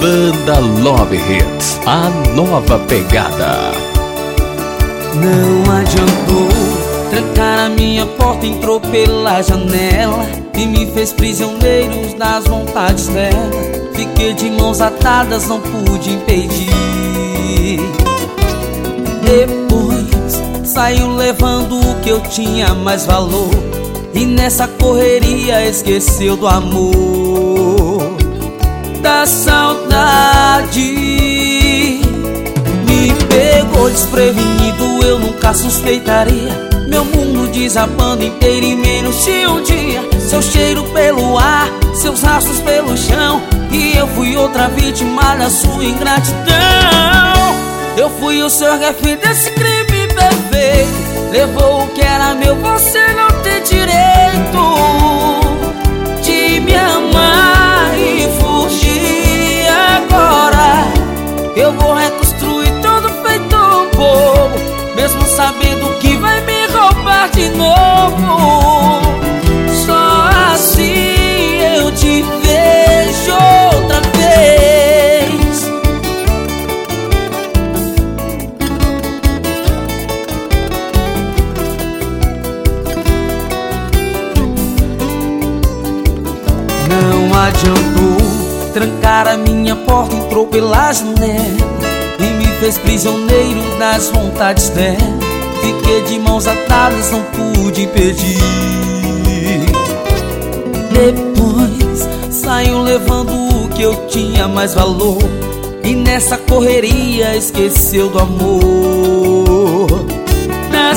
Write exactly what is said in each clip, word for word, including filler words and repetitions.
Banda Love Hits, a nova pegada. Não adiantou trancar a minha porta, entrou pela janela e me fez prisioneiros das vontades dela. Fiquei de mãos atadas, não pude impedir. Depois saiu levando o que eu tinha mais valor, e nessa correria esqueceu do amor, da saudade. Me pegou desprevenido, eu nunca suspeitaria. Meu mundo desabando inteiro em menos de um dia. Seu cheiro pelo ar, seus rastros pelo chão, e eu fui outra vítima da sua ingratidão. Eu fui o seu refém desse crime perfeito. Levou o que era meu, você não tem direito de me amar e fugir. Agora eu vou reconstruir todo feito um bobo, mesmo sabendo que vai me roubar de novo. Só assim eu te vejo outra vez. Não adiantou trancar a minha porta, entrou pela janela e me fez prisioneiro das vontades dela. Fiquei de mãos atadas, não pude impedir. Depois saiu levando o que eu tinha mais valor, e nessa correria esqueceu do amor, da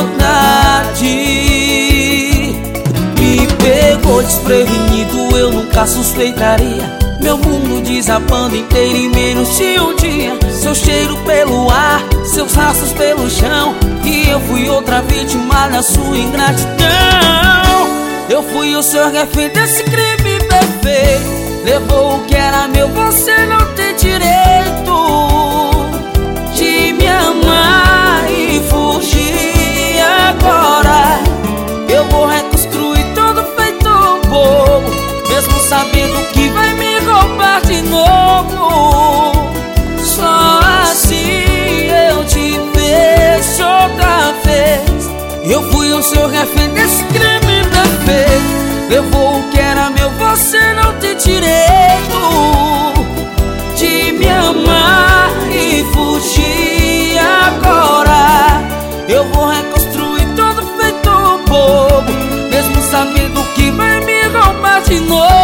saudade. Me pegou desprevenido, eu nunca suspeitaria. Meu mundo desabando inteiro em menos de um dia. Seu cheiro pelo ar, seus rastros pelo chão, e eu fui outra vítima da sua ingratidão. Eu fui o seu refém desse crime perfeito. Levou o que era meu, você não tem direito de me amar e fugir. Agora eu vou reconstruir todo feito um bobo, mesmo sabendo que vai me roubar de novo. Só assim eu te vejo outra vez. Eu fui o seu refém desse crime perfeito. Levou o que era meu, você não tem direito de me amar e fugir. Agora eu vou reconstruir todo feito um bobo, mesmo sabendo que vai me roubar de novo.